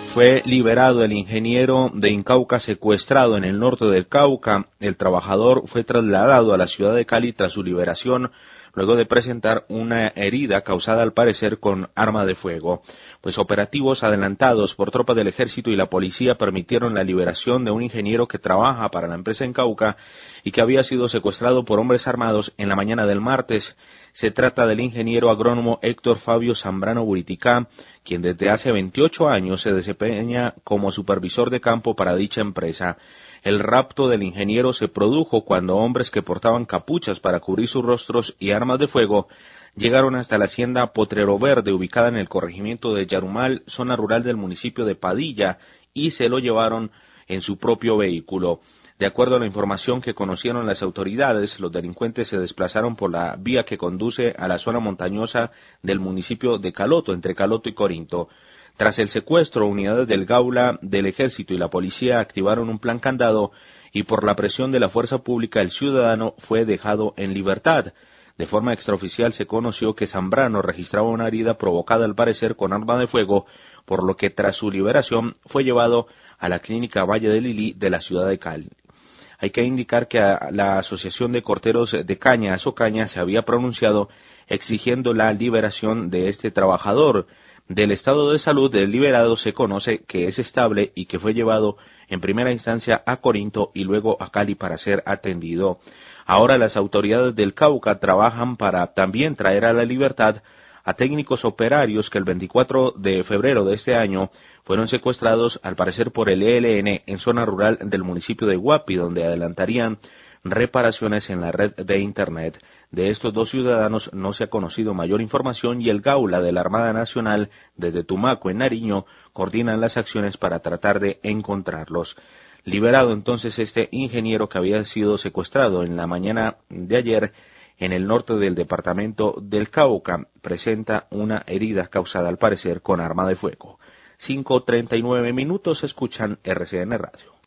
Fue liberado el ingeniero de Incauca secuestrado en el norte del Cauca. El trabajador fue trasladado a la ciudad de Cali tras su liberación, luego de presentar una herida causada al parecer con arma de fuego. Pues operativos adelantados por tropas del ejército y la policía permitieron la liberación de un ingeniero que trabaja para la empresa en Cauca y que había sido secuestrado por hombres armados en la mañana del martes. Se trata del ingeniero agrónomo Héctor Fabio Zambrano Buriticá, quien desde hace 28 años se desempeña como supervisor de campo para dicha empresa. El rapto del ingeniero se produjo cuando hombres que portaban capuchas para cubrir sus rostros y armas de fuego llegaron hasta la hacienda Potrero Verde, ubicada en el corregimiento de Yarumal, zona rural del municipio de Padilla, y se lo llevaron en su propio vehículo. De acuerdo a la información que conocieron las autoridades, los delincuentes se desplazaron por la vía que conduce a la zona montañosa del municipio de Caloto, entre Caloto y Corinto. Tras el secuestro, unidades del Gaula, del Ejército y la policía activaron un plan candado y por la presión de la fuerza pública el ciudadano fue dejado en libertad. De forma extraoficial se conoció que Zambrano registraba una herida provocada al parecer con arma de fuego, por lo que tras su liberación fue llevado a la clínica Valle de Lili de la ciudad de Cali. Hay que indicar que la Asociación de Corteros de Caña, Asocaña, se había pronunciado exigiendo la liberación de este trabajador. Del estado de salud del liberado se conoce que es estable y que fue llevado en primera instancia a Corinto y luego a Cali para ser atendido. Ahora las autoridades del Cauca trabajan para también traer a la libertad a técnicos operarios que el 24 de febrero de este año fueron secuestrados al parecer por el ELN en zona rural del municipio de Guapi, donde adelantarían reparaciones en la red de Internet. De estos dos ciudadanos no se ha conocido mayor información y el Gaula de la Armada Nacional desde Tumaco, en Nariño, coordinan las acciones para tratar de encontrarlos. Liberado entonces este ingeniero que había sido secuestrado en la mañana de ayer en el norte del departamento del Cauca, presenta una herida causada al parecer con arma de fuego. 5:39 escuchan RCN Radio.